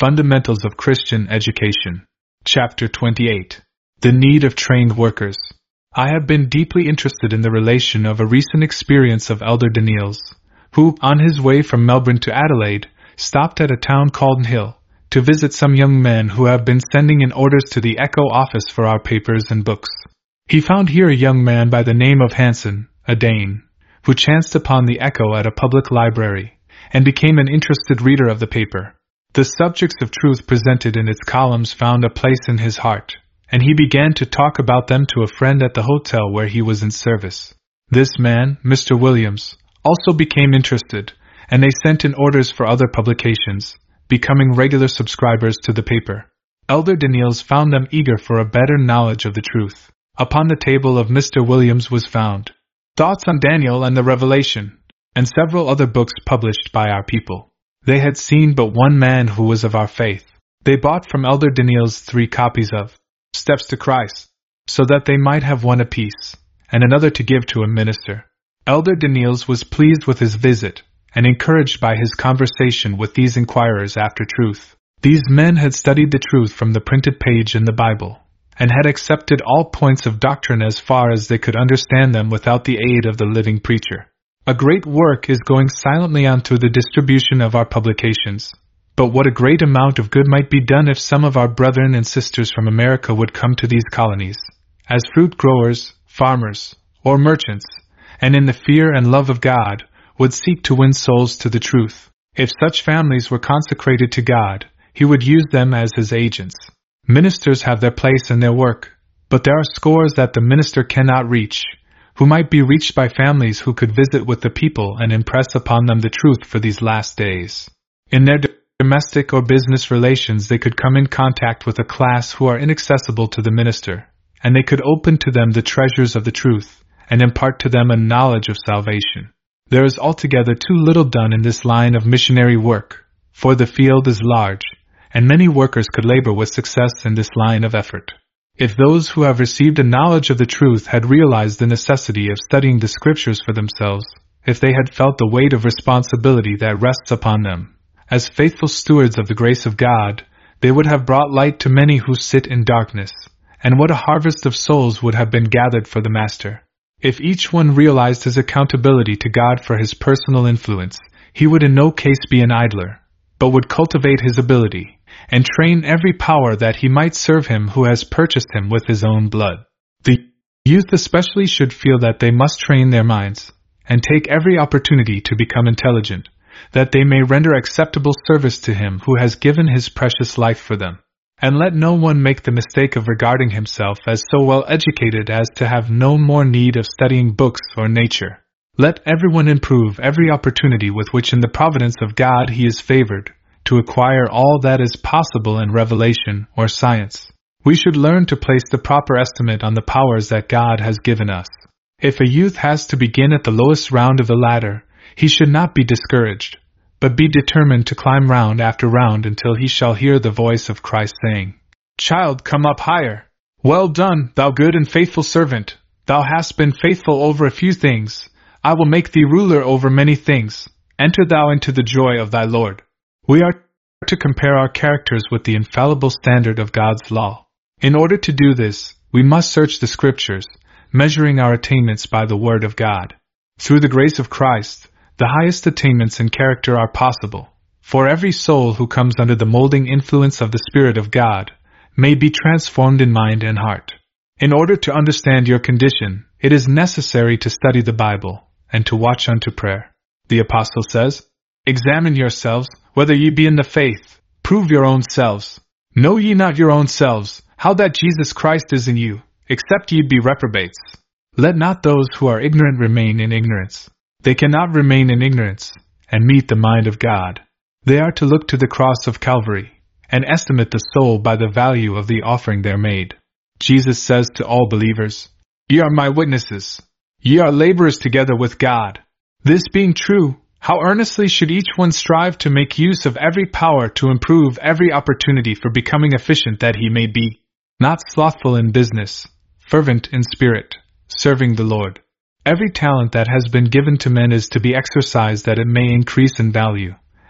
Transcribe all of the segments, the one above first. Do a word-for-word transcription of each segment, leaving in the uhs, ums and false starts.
Fundamentals of Christian Education. Chapter twenty-eight. The Need of Trained Workers. I have been deeply interested in the relation of a recent experience of Elder Daniels, who, on his way from Melbourne to Adelaide, stopped at a town called Hill, to visit some young men who have been sending in orders to the Echo office for our papers and books. He found here a young man by the name of Hansen, a Dane, who chanced upon the Echo at a public library, and became an interested reader of the paper. The subjects of truth presented in its columns found a place in his heart, and he began to talk about them to a friend at the hotel where he was in service. This man, Mister Williams, also became interested, and they sent in orders for other publications, becoming regular subscribers to the paper. Elder Daniels found them eager for a better knowledge of the truth. Upon the table of Mister Williams was found Thoughts on Daniel and the Revelation, and several other books published by our people. They had seen but one man who was of our faith. They bought from Elder Daniels three copies of Steps to Christ, so that they might have one apiece, and another to give to a minister. Elder Daniels was pleased with his visit, and encouraged by his conversation with these inquirers after truth. These men had studied the truth from the printed page in the Bible, and had accepted all points of doctrine as far as they could understand them without the aid of the living preacher. A great work is going silently on through the distribution of our publications, but what a great amount of good might be done if some of our brethren and sisters from America would come to these colonies, as fruit growers, farmers, or merchants, and in the fear and love of God, would seek to win souls to the truth. If such families were consecrated to God, He would use them as His agents. Ministers have their place in their work, but there are scores that the minister cannot reach, who might be reached by families who could visit with the people and impress upon them the truth for these last days. In their domestic or business relations they could come in contact with a class who are inaccessible to the minister, and they could open to them the treasures of the truth, and impart to them a knowledge of salvation. There is altogether too little done in this line of missionary work, for the field is large, and many workers could labor with success in this line of effort. If those who have received a knowledge of the truth had realized the necessity of studying the Scriptures for themselves, if they had felt the weight of responsibility that rests upon them, as faithful stewards of the grace of God, they would have brought light to many who sit in darkness, and what a harvest of souls would have been gathered for the Master. If each one realized his accountability to God for his personal influence, he would in no case be an idler, but would cultivate his ability, and train every power that he might serve Him who has purchased him with His own blood. The youth especially should feel that they must train their minds, and take every opportunity to become intelligent, that they may render acceptable service to Him who has given His precious life for them. And let no one make the mistake of regarding himself as so well educated as to have no more need of studying books or nature. Let everyone improve every opportunity with which in the providence of God he is favored, to acquire all that is possible in revelation or science. We should learn to place the proper estimate on the powers that God has given us. If a youth has to begin at the lowest round of the ladder, he should not be discouraged, but be determined to climb round after round until he shall hear the voice of Christ saying, "Child, come up higher. Well done, thou good and faithful servant. Thou hast been faithful over a few things. I will make thee ruler over many things. Enter thou into the joy of thy Lord." We are to compare our characters with the infallible standard of God's law. In order to do this, we must search the Scriptures, measuring our attainments by the Word of God. Through the grace of Christ, the highest attainments in character are possible, for every soul who comes under the molding influence of the Spirit of God may be transformed in mind and heart. In order to understand your condition, it is necessary to study the Bible, and to watch unto prayer. The Apostle says, "Examine yourselves, whether ye be in the faith, prove your own selves. Know ye not your own selves, how that Jesus Christ is in you, except ye be reprobates." Let not those who are ignorant remain in ignorance. They cannot remain in ignorance, and meet the mind of God. They are to look to the cross of Calvary, and estimate the soul by the value of the offering there made. Jesus says to all believers, "Ye are my witnesses. Ye are laborers together with God." This being true, how earnestly should each one strive to make use of every power to improve every opportunity for becoming efficient, that he may be not slothful in business, fervent in spirit, serving the Lord. Every talent that has been given to men is to be exercised that it may increase in value,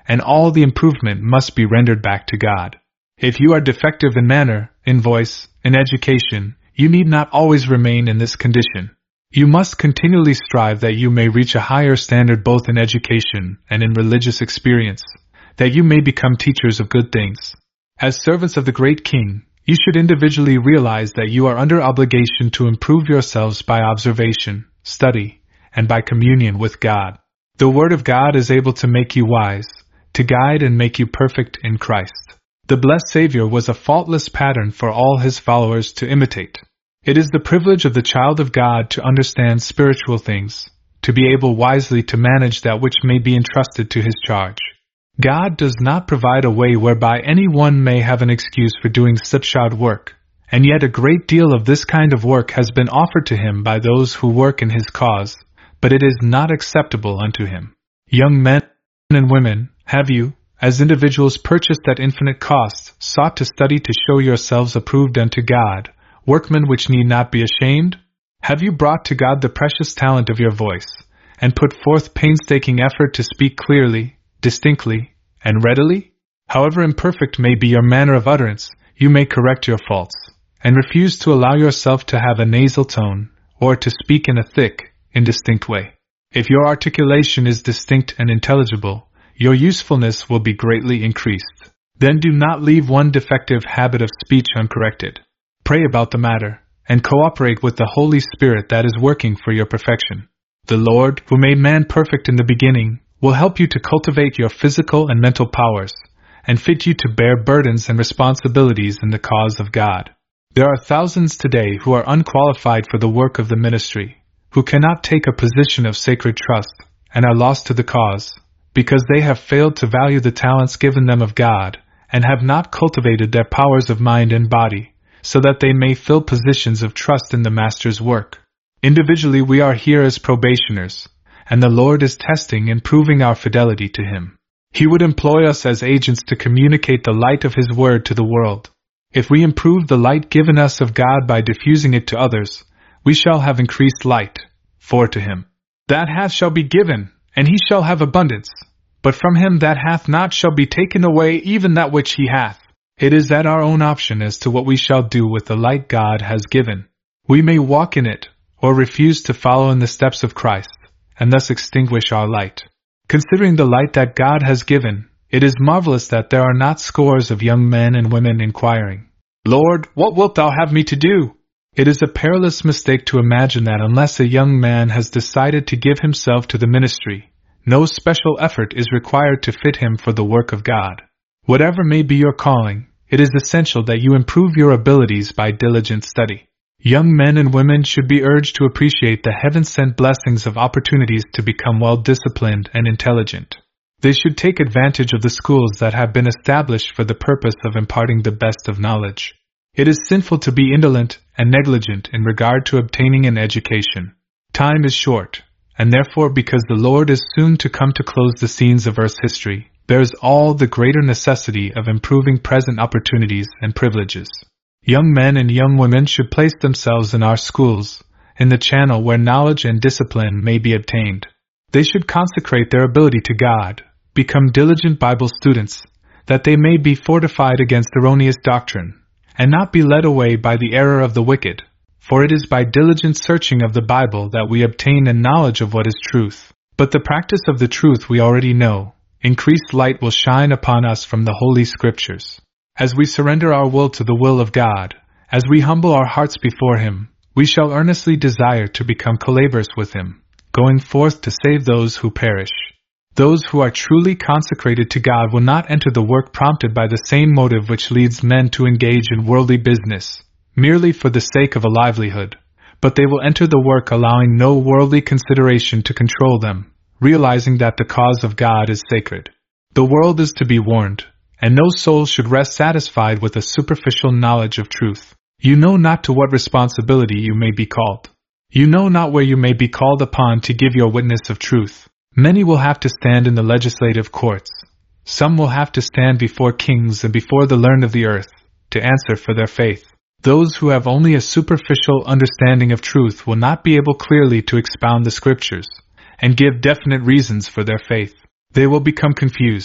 and all the improvement must be rendered back to God. If you are defective in manner, in voice, in education, you need not always remain in this condition. You must continually strive that you may reach a higher standard both in education and in religious experience, that you may become teachers of good things. As servants of the great King, you should individually realize that you are under obligation to improve yourselves by observation, study, and by communion with God. The Word of God is able to make you wise, to guide and make you perfect in Christ. The blessed Savior was a faultless pattern for all his followers to imitate. It is the privilege of the child of God to understand spiritual things, to be able wisely to manage that which may be entrusted to his charge. God does not provide a way whereby anyone may have an excuse for doing such hard work, and yet a great deal of this kind of work has been offered to him by those who work in his cause, but it is not acceptable unto him. Young men and women, have you, as individuals purchased at infinite cost, sought to study to show yourselves approved unto God, workmen which need not be ashamed? Have you brought to God the precious talent of your voice, and put forth painstaking effort to speak clearly, distinctly, and readily? However imperfect may be your manner of utterance, you may correct your faults, and refuse to allow yourself to have a nasal tone, or to speak in a thick, indistinct way. If your articulation is distinct and intelligible, your usefulness will be greatly increased. Then do not leave one defective habit of speech uncorrected. Pray about the matter, and cooperate with the Holy Spirit that is working for your perfection. The Lord, who made man perfect in the beginning, will help you to cultivate your physical and mental powers, and fit you to bear burdens and responsibilities in the cause of God. There are thousands today who are unqualified for the work of the ministry, who cannot take a position of sacred trust, and are lost to the cause, because they have failed to value the talents given them of God, and have not cultivated their powers of mind and body, so that they may fill positions of trust in the Master's work. Individually we are here as probationers, and the Lord is testing and proving our fidelity to Him. He would employ us as agents to communicate the light of His Word to the world. If we improve the light given us of God by diffusing it to others, we shall have increased light, for to him that hath shall be given, and he shall have abundance, but from him that hath not shall be taken away even that which he hath. It is at our own option as to what we shall do with the light God has given. We may walk in it, or refuse to follow in the steps of Christ, and thus extinguish our light. Considering the light that God has given, it is marvelous that there are not scores of young men and women inquiring, Lord, what wilt thou have me to do? It is a perilous mistake to imagine that unless a young man has decided to give himself to the ministry, no special effort is required to fit him for the work of God. Whatever may be your calling, it is essential that you improve your abilities by diligent study. Young men and women should be urged to appreciate the heaven-sent blessings of opportunities to become well-disciplined and intelligent. They should take advantage of the schools that have been established for the purpose of imparting the best of knowledge. It is sinful to be indolent and negligent in regard to obtaining an education. Time is short, and therefore because the Lord is soon to come to close the scenes of earth's history, there is all the greater necessity of improving present opportunities and privileges. Young men and young women should place themselves in our schools, in the channel where knowledge and discipline may be obtained. They should consecrate their ability to God, become diligent Bible students, that they may be fortified against erroneous doctrine, and not be led away by the error of the wicked, for it is by diligent searching of the Bible that we obtain a knowledge of what is truth. But the practice of the truth we already know. Increased light will shine upon us from the Holy Scriptures. As we surrender our will to the will of God, as we humble our hearts before Him, we shall earnestly desire to become co-laborers with Him, going forth to save those who perish. Those who are truly consecrated to God will not enter the work prompted by the same motive which leads men to engage in worldly business, merely for the sake of a livelihood, but they will enter the work allowing no worldly consideration to control them, realizing that the cause of God is sacred. The world is to be warned, and no soul should rest satisfied with a superficial knowledge of truth. You know not to what responsibility you may be called. You know not where you may be called upon to give your witness of truth. Many will have to stand in the legislative courts. Some will have to stand before kings and before the learned of the earth, to answer for their faith. Those who have only a superficial understanding of truth will not be able clearly to expound the Scriptures, and give definite reasons for their faith. They will become confused,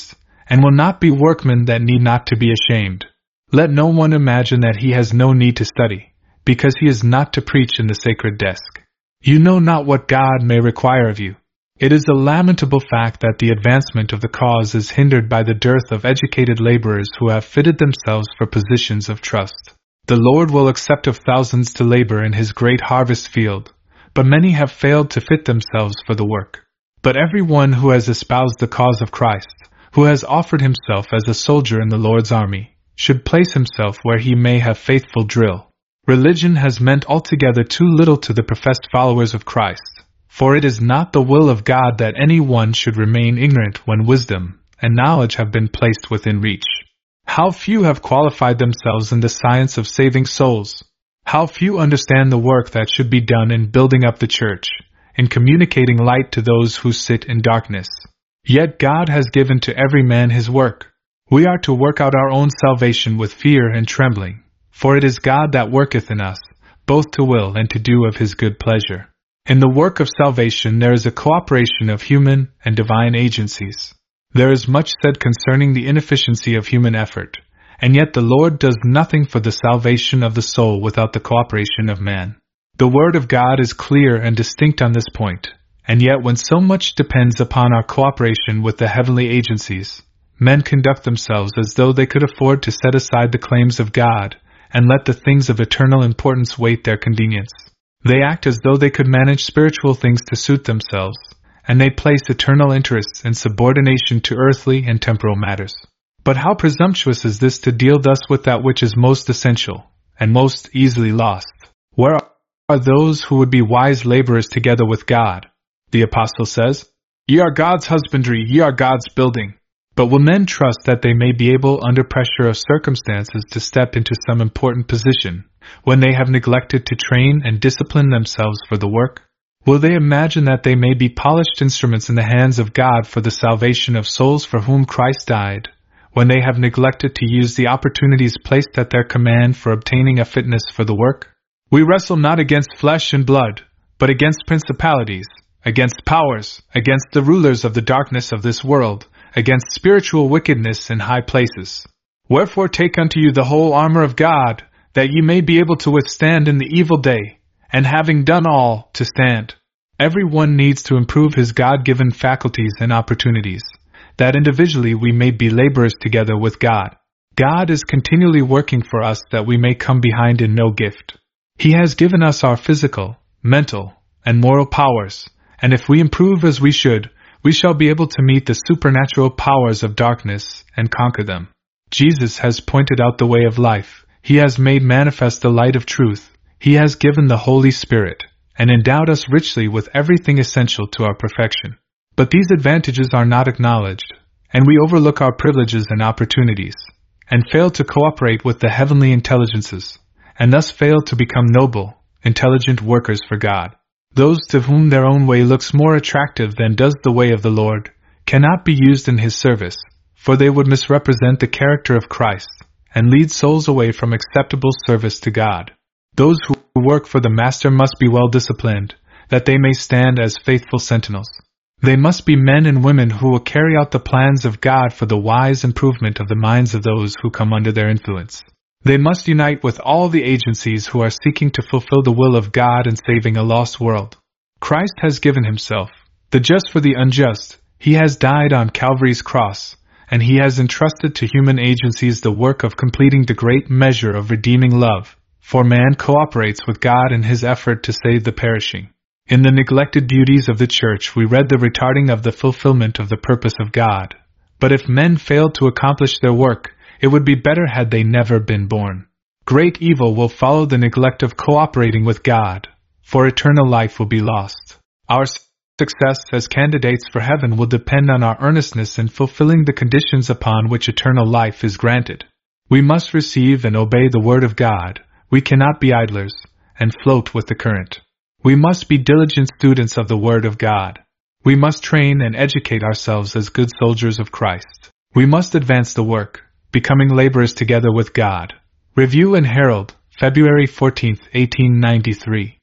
and will not be workmen that need not to be ashamed. Let no one imagine that he has no need to study, because he is not to preach in the sacred desk. You know not what God may require of you. It is a lamentable fact that the advancement of the cause is hindered by the dearth of educated laborers who have fitted themselves for positions of trust. The Lord will accept of thousands to labor in his great harvest field, but many have failed to fit themselves for the work. But every one who has espoused the cause of Christ, who has offered himself as a soldier in the Lord's army, should place himself where he may have faithful drill. Religion has meant altogether too little to the professed followers of Christ, for it is not the will of God that any one should remain ignorant when wisdom and knowledge have been placed within reach. How few have qualified themselves in the science of saving souls! How few understand the work that should be done in building up the church, in communicating light to those who sit in darkness. Yet God has given to every man his work. We are to work out our own salvation with fear and trembling, for it is God that worketh in us, both to will and to do of his good pleasure. In the work of salvation there is a cooperation of human and divine agencies. There is much said concerning the inefficiency of human effort, and yet the Lord does nothing for the salvation of the soul without the cooperation of man. The Word of God is clear and distinct on this point, and yet when so much depends upon our cooperation with the heavenly agencies, men conduct themselves as though they could afford to set aside the claims of God and let the things of eternal importance wait their convenience. They act as though they could manage spiritual things to suit themselves, and they place eternal interests in subordination to earthly and temporal matters. But how presumptuous is this to deal thus with that which is most essential, and most easily lost? Where are those who would be wise laborers together with God? The Apostle says, Ye are God's husbandry, ye are God's building. But will men trust that they may be able under pressure of circumstances to step into some important position, when they have neglected to train and discipline themselves for the work? Will they imagine that they may be polished instruments in the hands of God for the salvation of souls for whom Christ died, when they have neglected to use the opportunities placed at their command for obtaining a fitness for the work? We wrestle not against flesh and blood, but against principalities, against powers, against the rulers of the darkness of this world, against spiritual wickedness in high places. Wherefore take unto you the whole armor of God, that ye may be able to withstand in the evil day, and having done all, to stand. Every one needs to improve his God-given faculties and opportunities, that individually we may be laborers together with God. God is continually working for us that we may come behind in no gift. He has given us our physical, mental, and moral powers, and if we improve as we should, we shall be able to meet the supernatural powers of darkness and conquer them. Jesus has pointed out the way of life. He has made manifest the light of truth. He has given the Holy Spirit, and endowed us richly with everything essential to our perfection. But these advantages are not acknowledged, and we overlook our privileges and opportunities, and fail to cooperate with the heavenly intelligences, and thus fail to become noble, intelligent workers for God. Those to whom their own way looks more attractive than does the way of the Lord cannot be used in his service, for they would misrepresent the character of Christ and lead souls away from acceptable service to God. Those who work for the Master must be well disciplined, that they may stand as faithful sentinels. They must be men and women who will carry out the plans of God for the wise improvement of the minds of those who come under their influence. They must unite with all the agencies who are seeking to fulfill the will of God in saving a lost world. Christ has given himself, the just for the unjust. He has died on Calvary's cross, and he has entrusted to human agencies the work of completing the great measure of redeeming love, for man cooperates with God in his effort to save the perishing. In the neglected duties of the church we read the retarding of the fulfillment of the purpose of God. But if men fail to accomplish their work, it would be better had they never been born. Great evil will follow the neglect of cooperating with God, for eternal life will be lost. Our success as candidates for heaven will depend on our earnestness in fulfilling the conditions upon which eternal life is granted. We must receive and obey the Word of God. We cannot be idlers and float with the current. We must be diligent students of the Word of God. We must train and educate ourselves as good soldiers of Christ. We must advance the work, becoming laborers together with God. Review and Herald, February fourteenth, eighteen ninety-three.